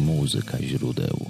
Muzyka źródeł.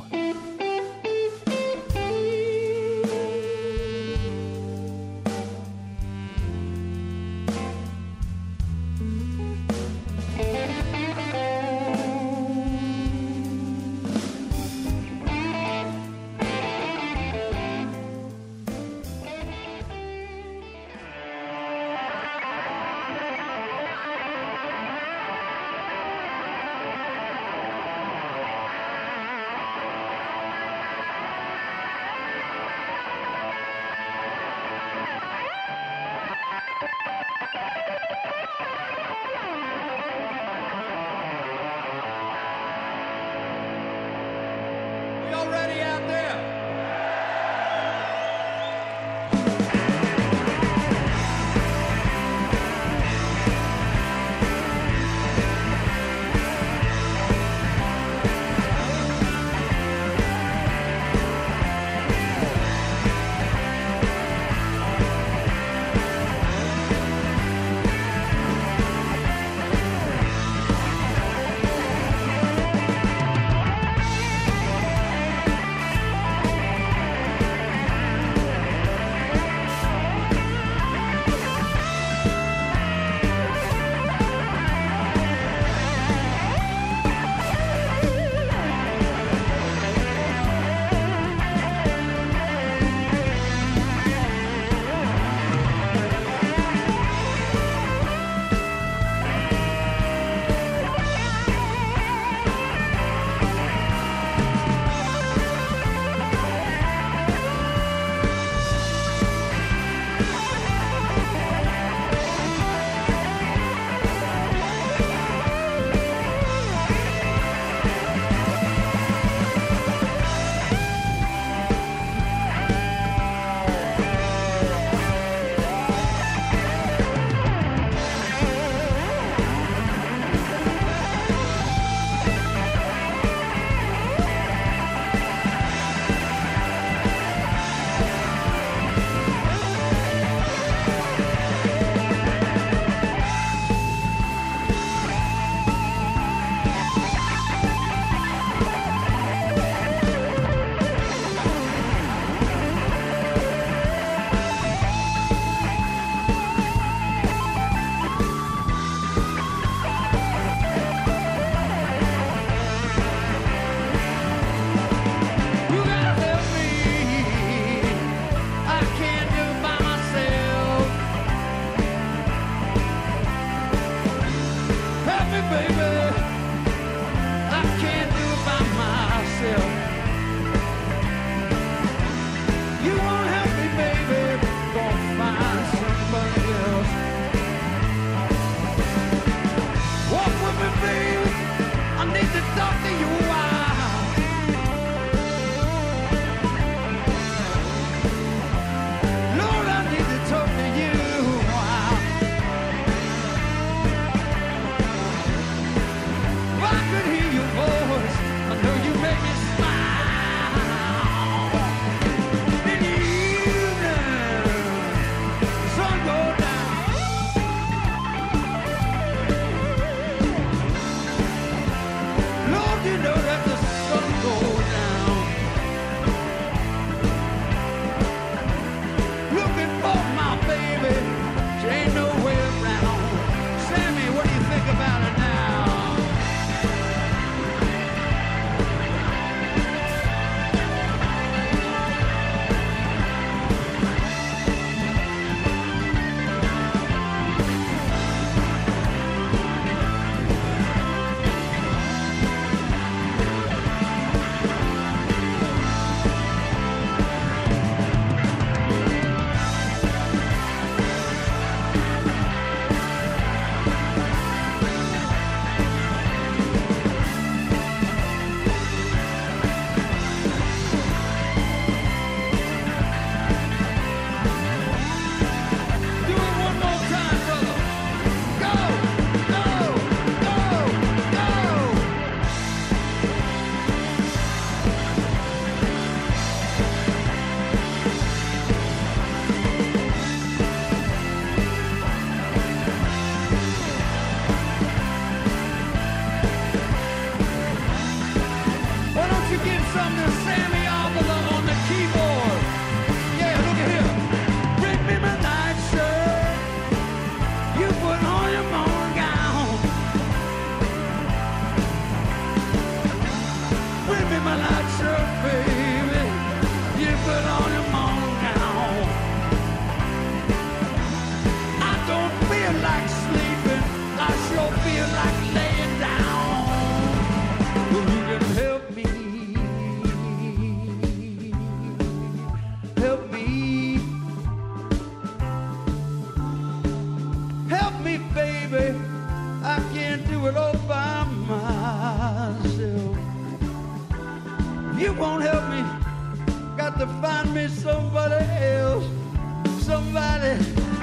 do it all by myself. You won't help me, got to find me somebody else, somebody.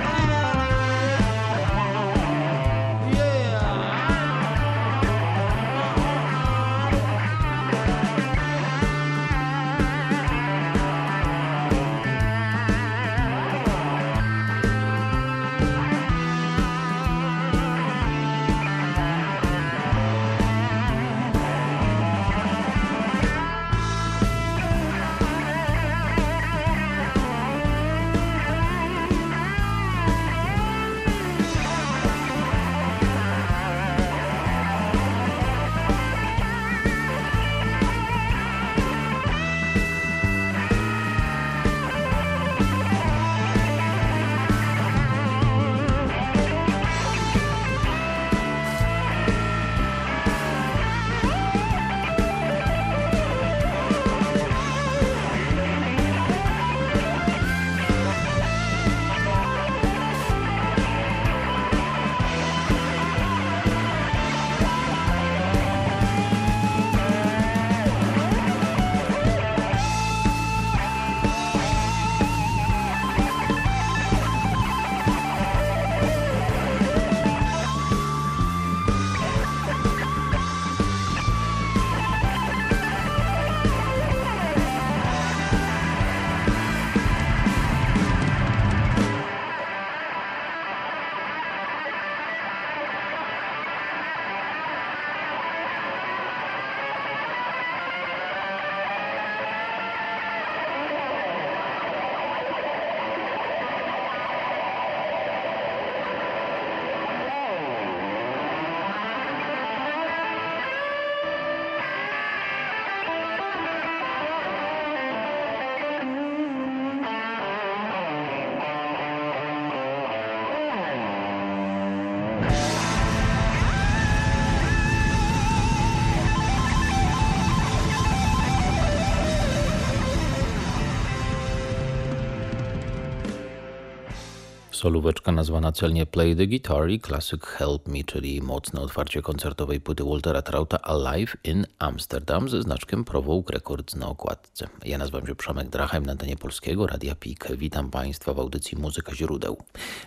Solóweczka nazwana celnie Play the Guitar i klasyk Help Me, czyli mocne otwarcie koncertowej płyty Waltera Trouta Alive in Amsterdam ze znaczkiem Provoke Records na okładce. Ja nazywam się Przemek Drachem na antenie Polskiego Radia PIK. Witam Państwa w audycji Muzyka Źródeł.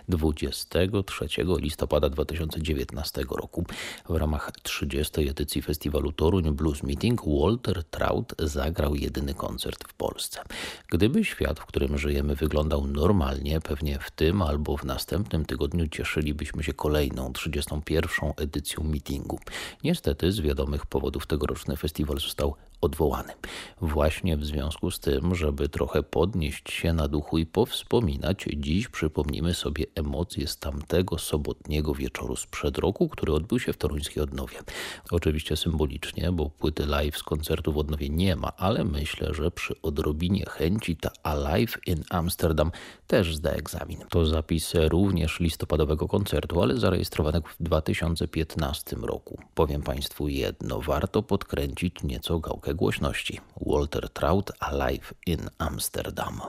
23 listopada 2019 roku w ramach 30. edycji festiwalu Toruń Blues Meeting Walter Trout zagrał jedyny koncert w Polsce. Gdyby świat, w którym żyjemy, wyglądał normalnie, pewnie w tym albo w następnym tygodniu cieszylibyśmy się kolejną 31. edycją meetingu. Niestety z wiadomych powodów tegoroczny festiwal został odwołany. Właśnie w związku z tym, żeby trochę podnieść się na duchu i powspominać, dziś przypomnimy sobie emocje z tamtego sobotniego wieczoru sprzed roku, który odbył się w toruńskiej Odnowie. Oczywiście symbolicznie, bo płyty live z koncertu w Odnowie nie ma, ale myślę, że przy odrobinie chęci ta Alive in Amsterdam też zda egzamin. To zapis również listopadowego koncertu, ale zarejestrowanego w 2015 roku. Powiem Państwu jedno, warto podkręcić nieco gałkę głośności. Walter Trout Alive in Amsterdam.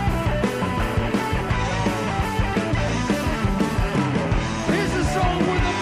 Here's a song with a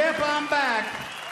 Yep, I'm back.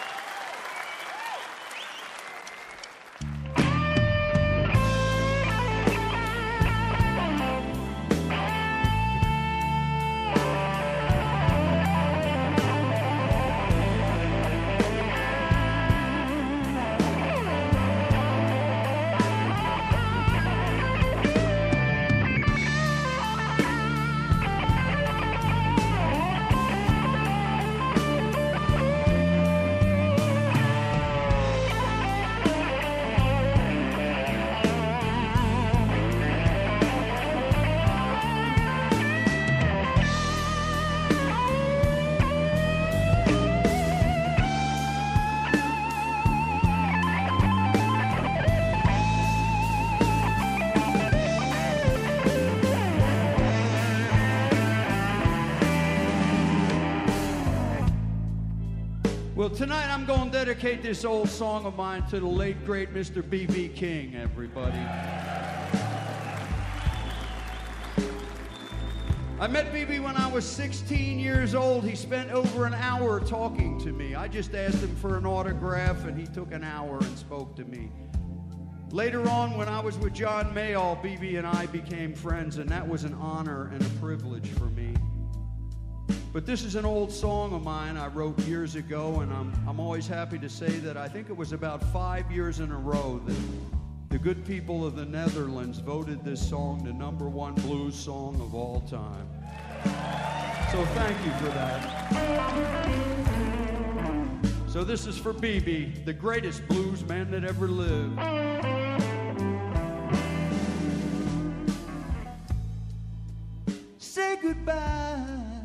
Well, tonight I'm going to dedicate this old song of mine to the late, great Mr. B.B. King, everybody. I met B.B. when I was 16 years old. He spent over an hour talking to me. I just asked him for an autograph, and he took an hour and spoke to me. Later on, when I was with John Mayall, B.B. and I became friends, and that was an honor and a privilege for me. But this is an old song of mine I wrote years ago, and I'm always happy to say that I think it was about 5 years in a row that the good people of the Netherlands voted this song the #1 blues song of all time. So thank you for that. So this is for B.B., the greatest blues man that ever lived. Say goodbye.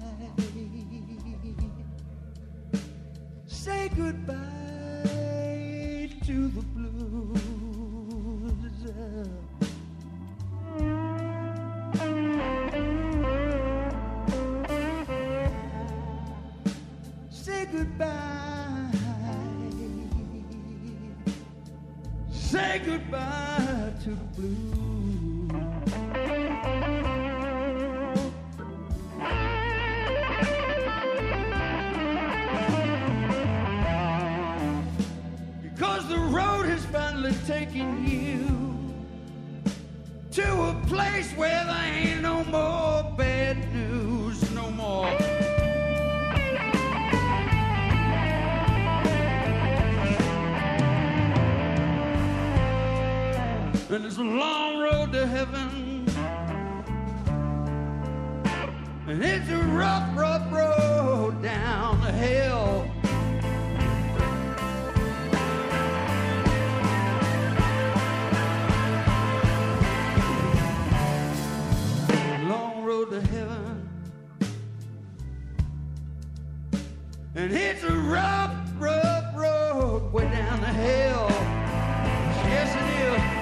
Say goodbye to the blues. Say goodbye. Say goodbye to the blues. Taking you to a place where there ain't no more bad news, no more. And it's a long road to heaven, and it's a rough, rough road down to hell. To heaven, and it's a rough, rough road way down to hell. Yes, it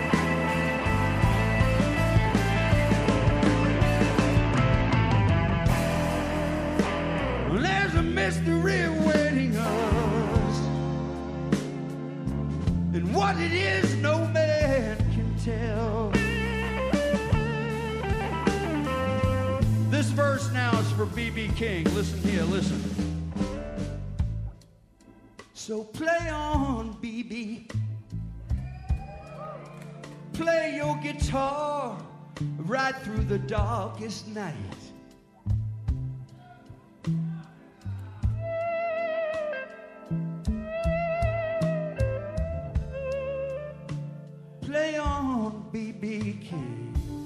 is. Well, there's a mystery awaiting us, and what it is, no man can tell. This verse now is for B.B. King. Listen here, listen. So play on, B.B. Play your guitar right through the darkest night. Play on, B.B. King.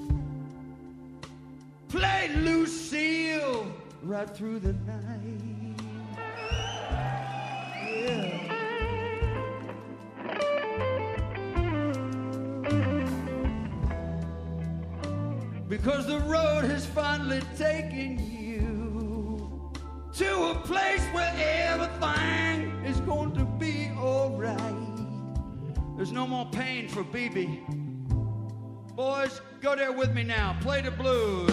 Play Lucille right through the night. Yeah. Because the road has finally taken you to a place where everything is going to be alright. There's no more pain for B.B. Boys, go there with me now. Play the blues.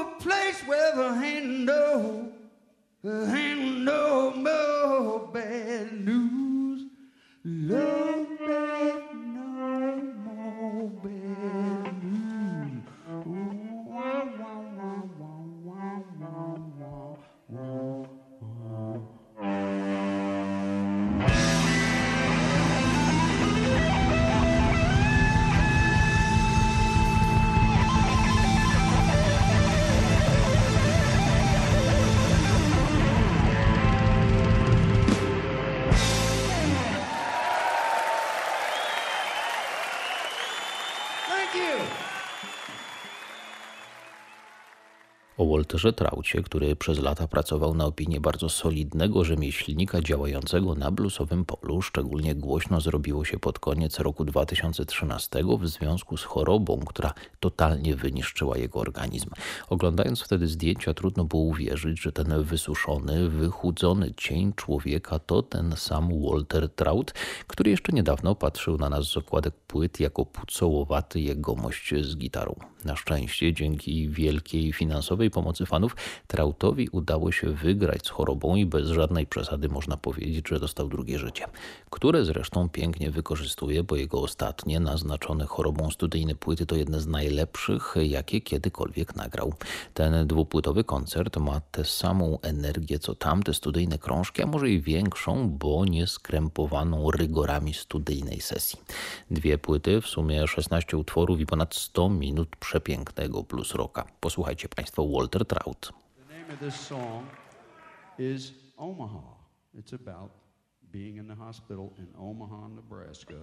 a place where the hand no more bad news. Love that no more bad news. Wah, wah, wah, wah, wah, wah, wah, wah. Thank you. O Walterze Troucie, który przez lata pracował na opinię bardzo solidnego rzemieślnika działającego na bluesowym polu, szczególnie głośno zrobiło się pod koniec roku 2013 w związku z chorobą, która totalnie wyniszczyła jego organizm. Oglądając wtedy zdjęcia, trudno było uwierzyć, że ten wysuszony, wychudzony cień człowieka to ten sam Walter Trout, który jeszcze niedawno patrzył na nas z okładek płyt jako pucołowaty jegomość z gitarą. Na szczęście, dzięki wielkiej finansowej pomocy fanów, Troutowi udało się wygrać z chorobą i bez żadnej przesady można powiedzieć, że dostał drugie życie, które zresztą pięknie wykorzystuje, bo jego ostatnie, naznaczone chorobą studyjne płyty to jedne z najlepszych, jakie kiedykolwiek nagrał. Ten dwupłytowy koncert ma tę samą energię, co tamte studyjne krążki, a może i większą, bo nie skrępowaną rygorami studyjnej sesji. 2 płyty, w sumie 16 utworów i ponad 100 minut przepięknego blues rocka. Posłuchajcie Państwo, Walter Trout. The name of this song is Omaha. It's about being in the hospital in Omaha, Nebraska.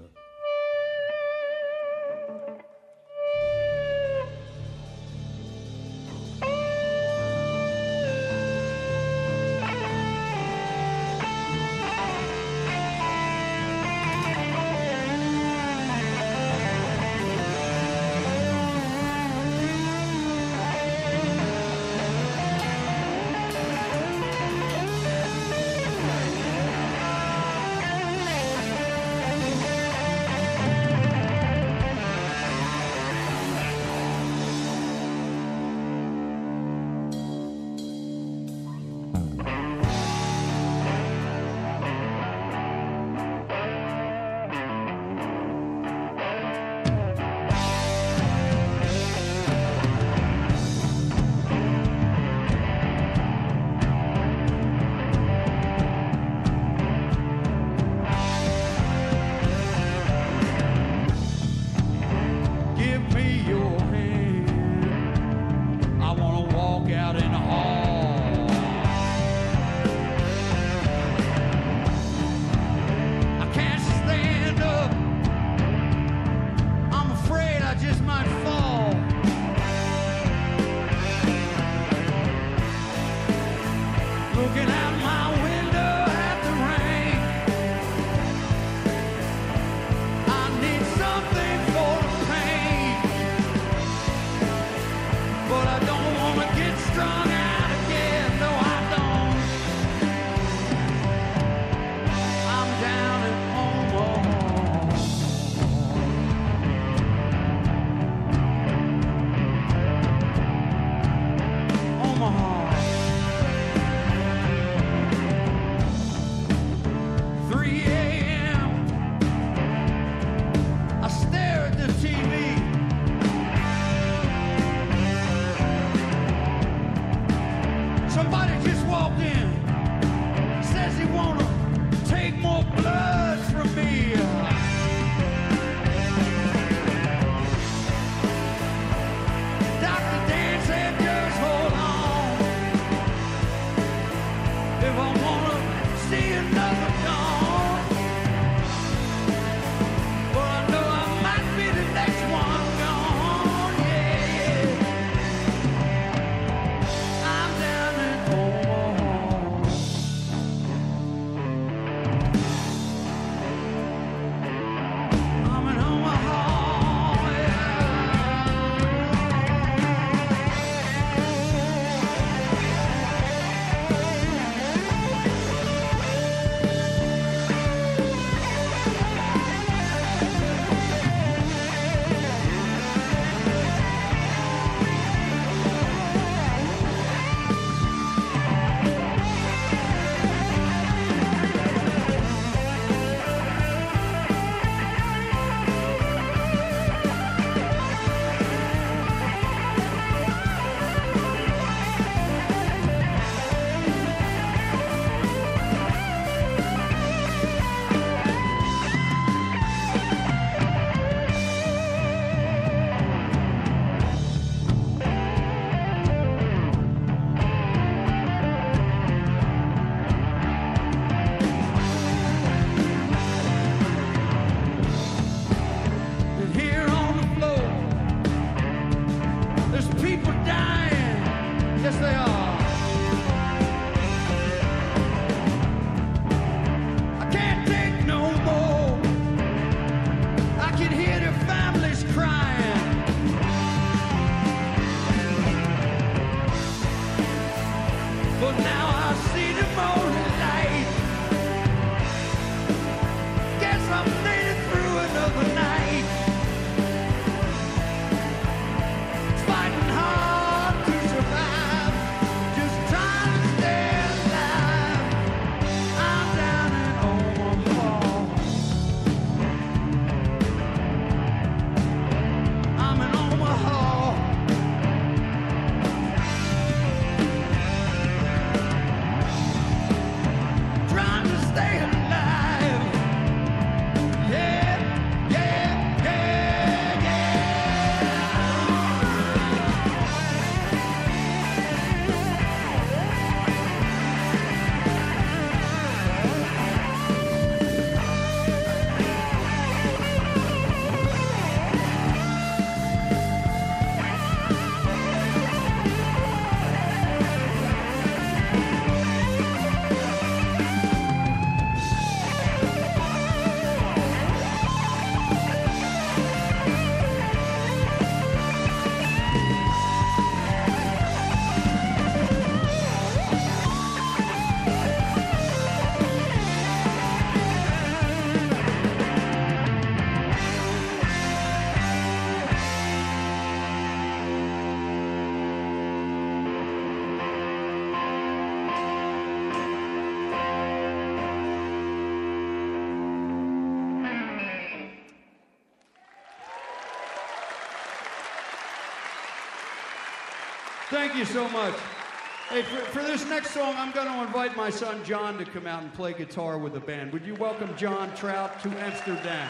Thank you so much. Hey, for this next song, I'm going to invite my son John to come out and play guitar with the band. Would you welcome John Trout to Amsterdam?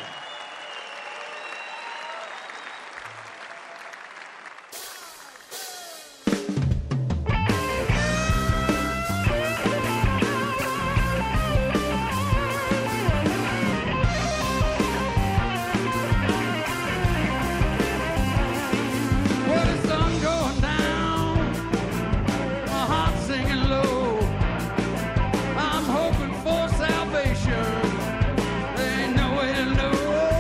Ain't no way to know.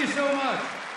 you so much.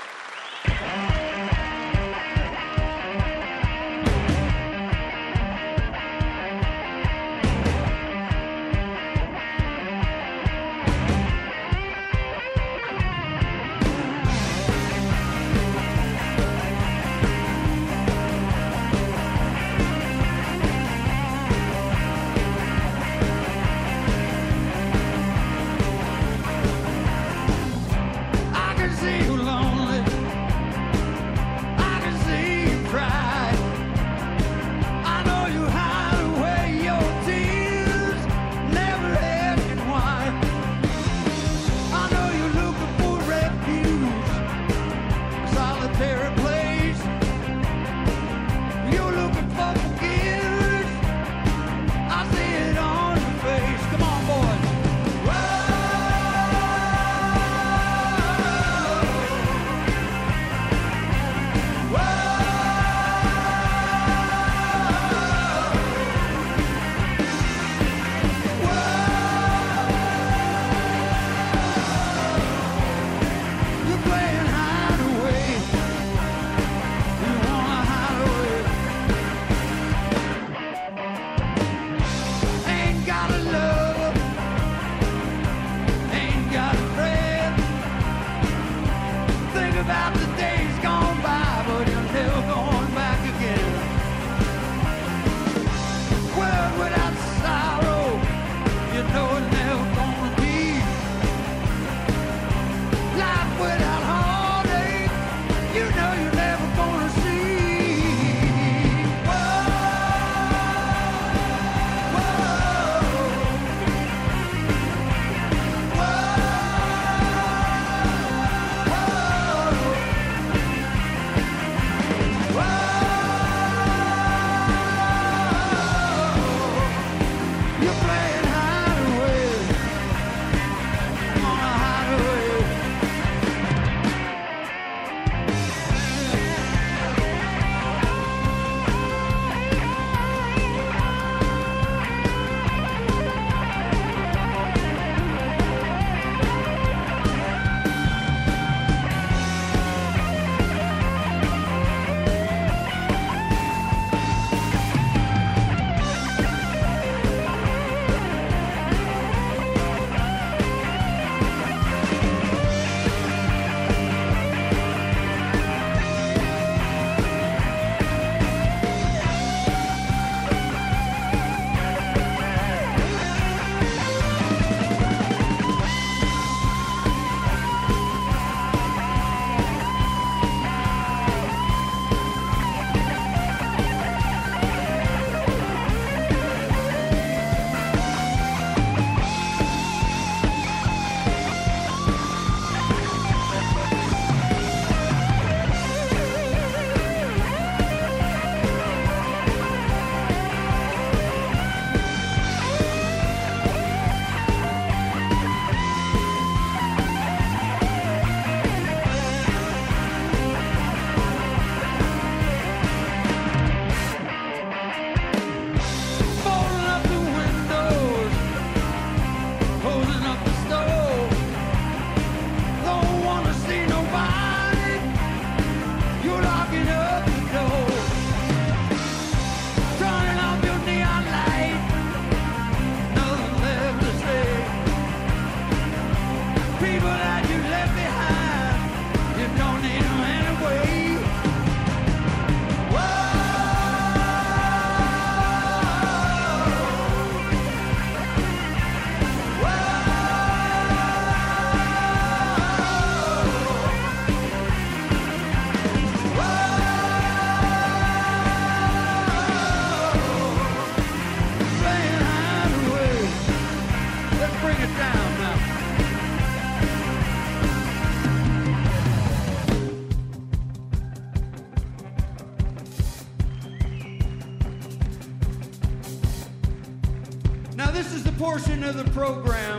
Portion of the program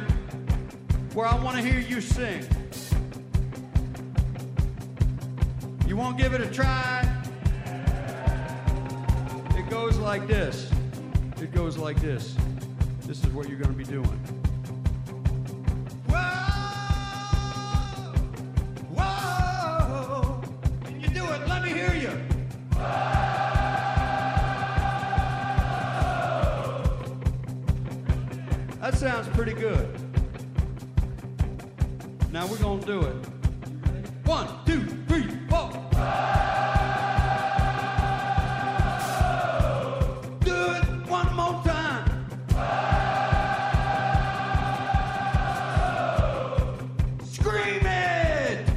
where I want to hear you sing. You won't give it a try? It goes like this. It goes like this. This is what you're going to be doing. Whoa, whoa. That sounds pretty good. Now we're gonna do it. 1, 2, 3, 4. Do it one more time. Scream it.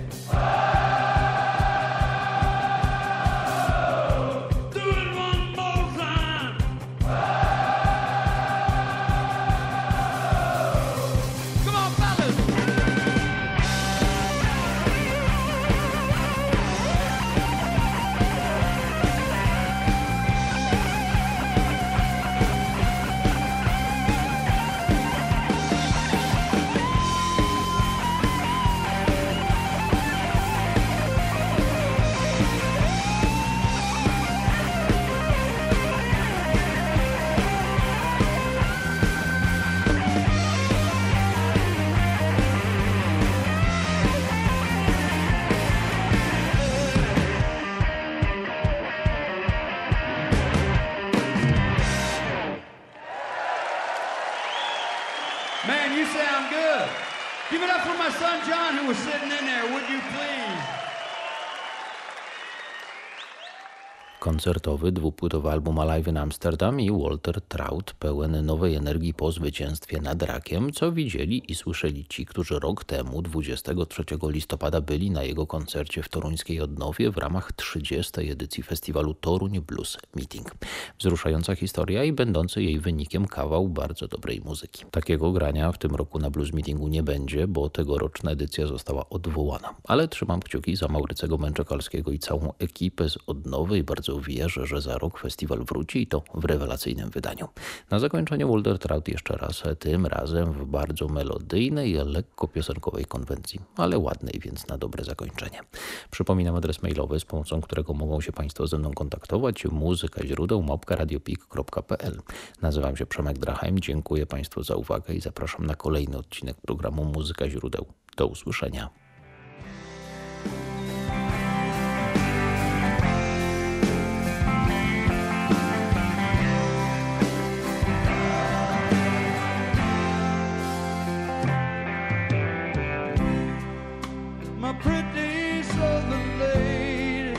Do it one more time. Come on, fellas. Man, you sound good. Give it up for my son John, who was sitting in there, would you please? Koncertowy, dwupłytowy album Alive in Amsterdam i Walter Trout pełen nowej energii po zwycięstwie nad rakiem, co widzieli i słyszeli ci, którzy rok temu, 23 listopada, byli na jego koncercie w toruńskiej Odnowie w ramach 30. edycji festiwalu Toruń Blues Meeting. Wzruszająca historia i będący jej wynikiem kawał bardzo dobrej muzyki. Takiego grania w tym roku na Blues Meetingu nie będzie, bo tegoroczna edycja została odwołana. Ale trzymam kciuki za Maurycego Męczekalskiego i całą ekipę z Odnowy i bardzo wierzę, że za rok festiwal wróci i to w rewelacyjnym wydaniu. Na zakończenie Walter Trout jeszcze raz, tym razem w bardzo melodyjnej, lekko piosenkowej konwencji, ale ładnej, więc na dobre zakończenie. Przypominam adres mailowy, z pomocą którego mogą się Państwo ze mną kontaktować: muzykaźródeł@radiopik.pl. Nazywam się Przemek Drachem, dziękuję Państwu za uwagę i zapraszam na kolejny odcinek programu Muzyka Źródeł. Do usłyszenia. My pretty southern lady,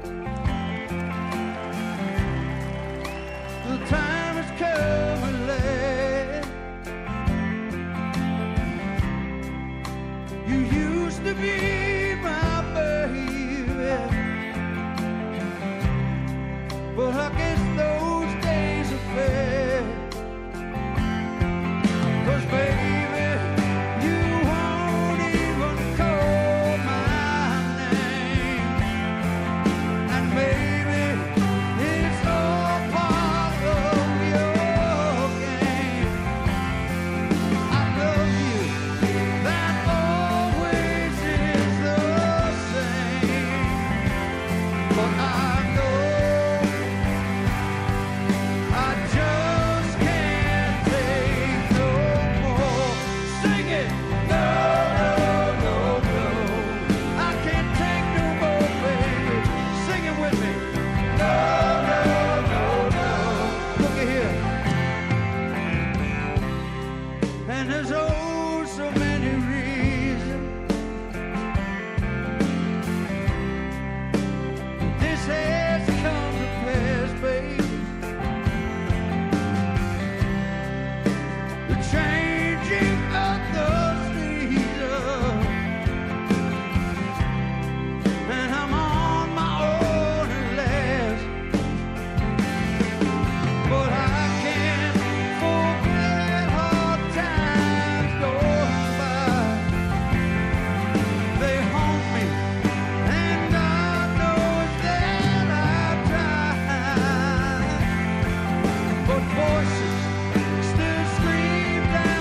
the time has come and late. You used to be my baby, but I guess those days are fair. 'Cause baby, you won't even call my name, and maybe it's all part of your game. I love you, that always is the same, but I know I just can't take no more. Sing it! No, no, no, no. I can't take no more, baby. Sing it with me. No, no, no, no. Look at here. And there's oh so many reasons this has come to pass, baby. The changing of the seasons, and I'm on my own at last. But I can't forget hard times going by. They haunt me, and God knows that I've tried. But voices still scream down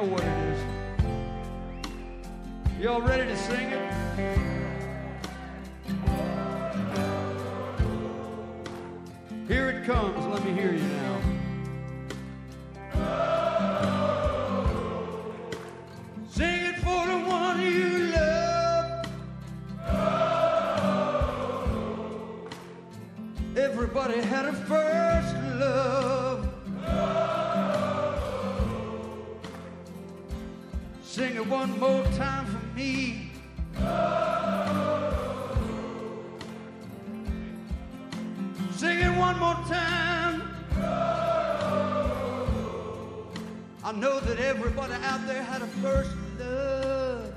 what it is. Y'all ready to sing it? Here it comes. Let me hear you now. Sing it for the one you love. Everybody had a first love. Sing it one more time for me. Sing it one more time. I know that everybody out there had a first love.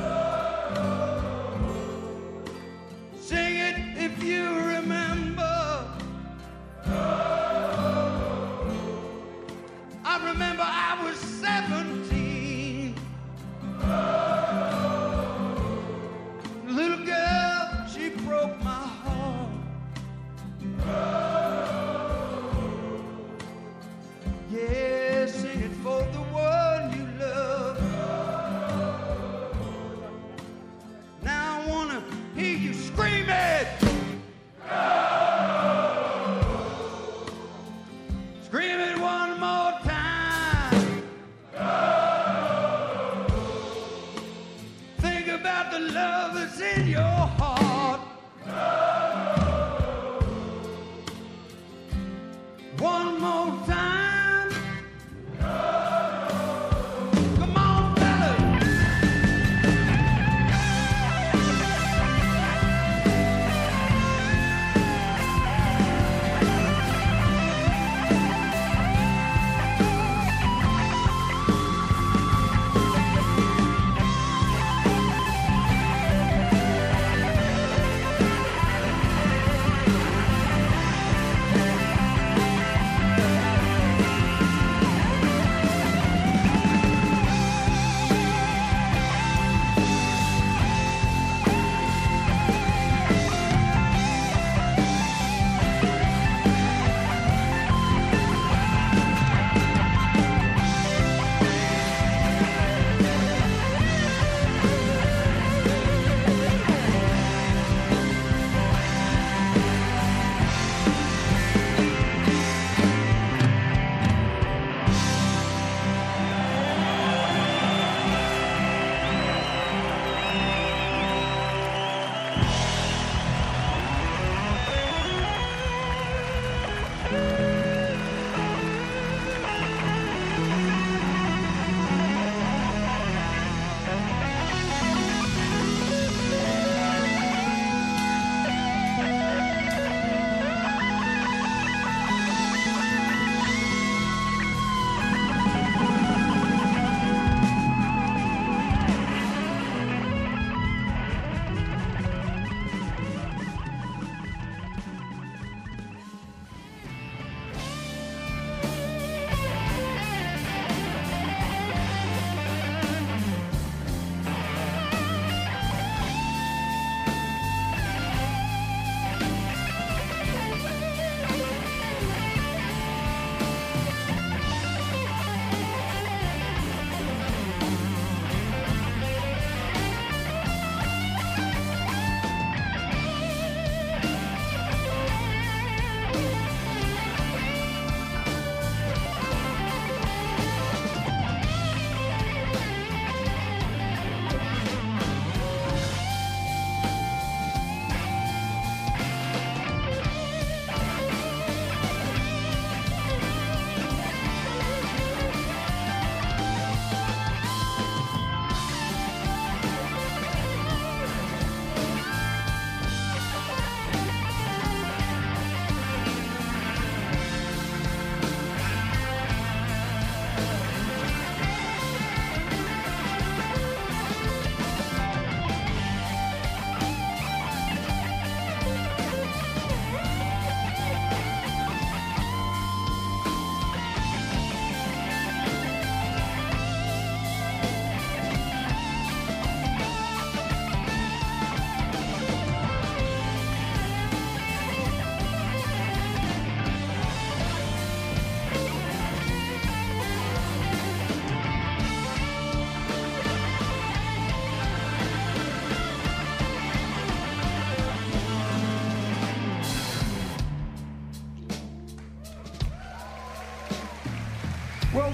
Sing it if you remember. I remember I was 17. Little girl, she broke my heart. Yeah, sing it for the one you love. Now I wanna hear you scream it.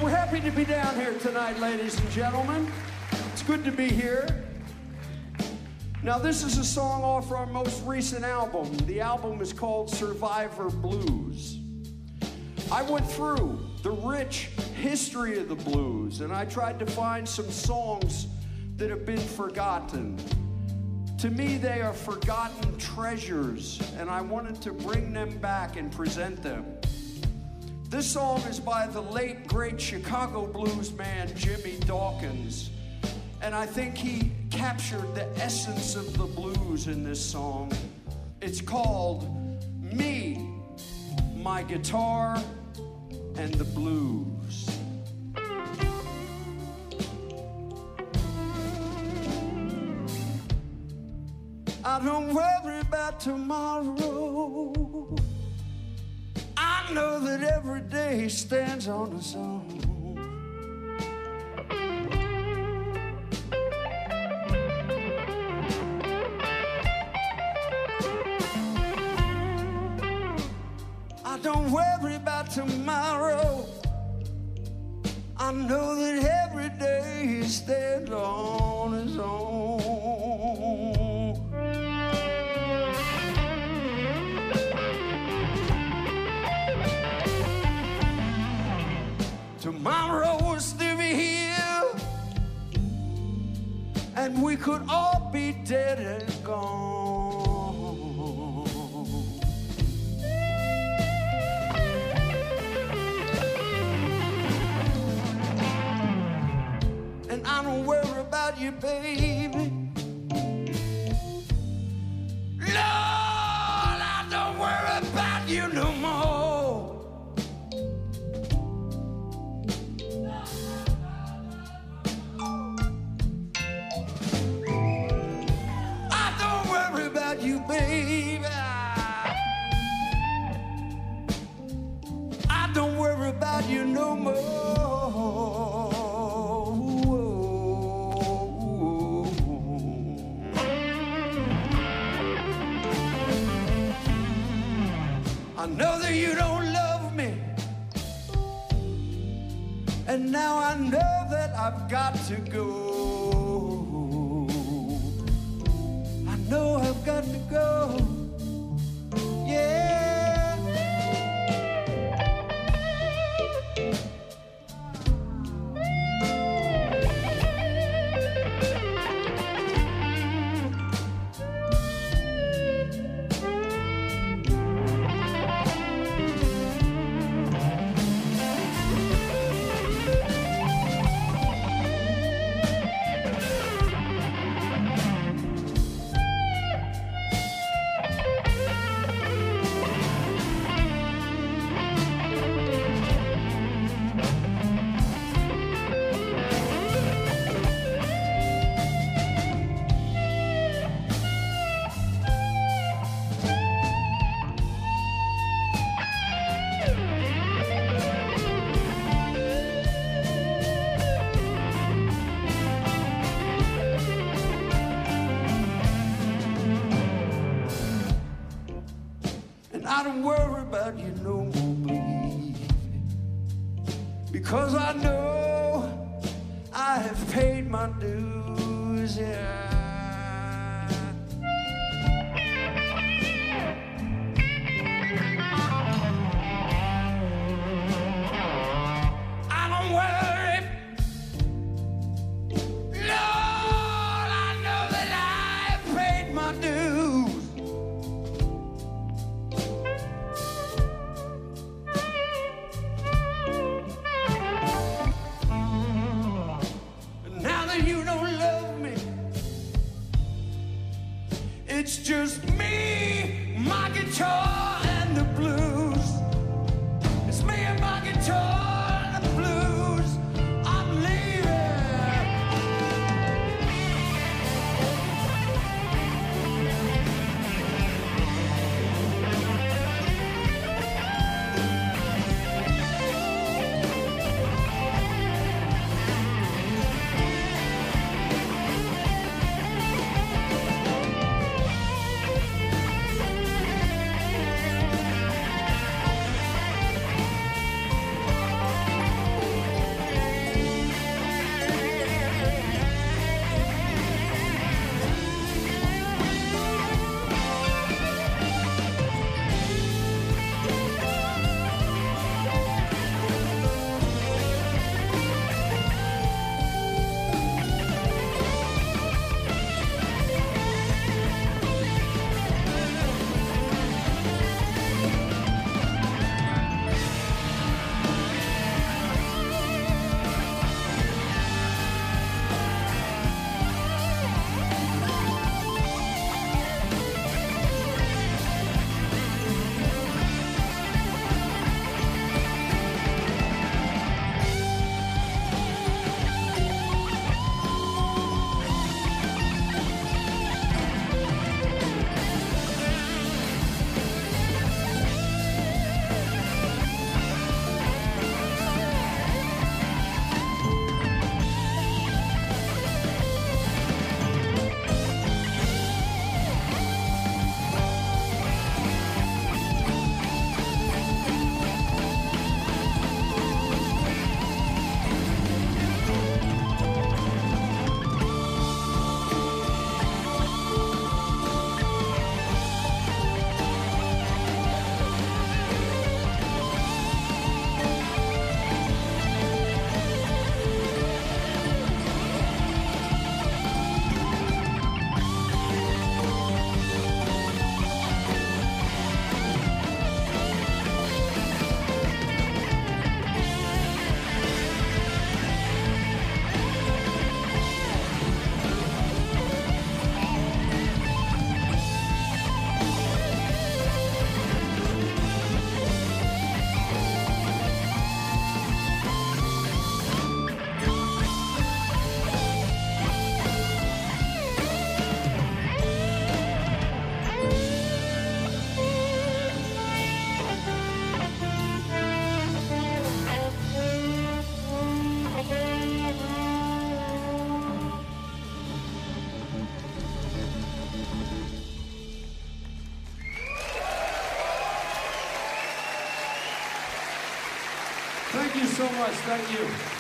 we're happy to be down here tonight, ladies and gentlemen. It's good to be here. Now, this is a song off our most recent album. The album is called Survivor Blues. I went through the rich history of the blues, and I tried to find some songs that have been forgotten. To me, they are forgotten treasures, and I wanted to bring them back and present them. This song is by the late, great Chicago blues man, Jimmy Dawkins. And I think he captured the essence of the blues in this song. It's called Me, My Guitar, and the Blues. I don't worry about tomorrow. I know that every day stands on its own. I don't worry about tomorrow. I know that every day stands on its own. Tomorrow will still be here, and we could all be dead and gone. And I don't worry about you, baby. Lord, I don't worry about you no more. You, baby, I don't worry about you no more. I know that you don't love me, and now I know that I've got to go. No, I've got to go. Yeah. I don't worry about you no more, baby, because I know I have paid my dues, yeah. I don't worry, Lord, I know that I have paid my dues. It's just me, my guitar, and the blues. It's me and my guitar and the blues. I'm you so much. Thank you.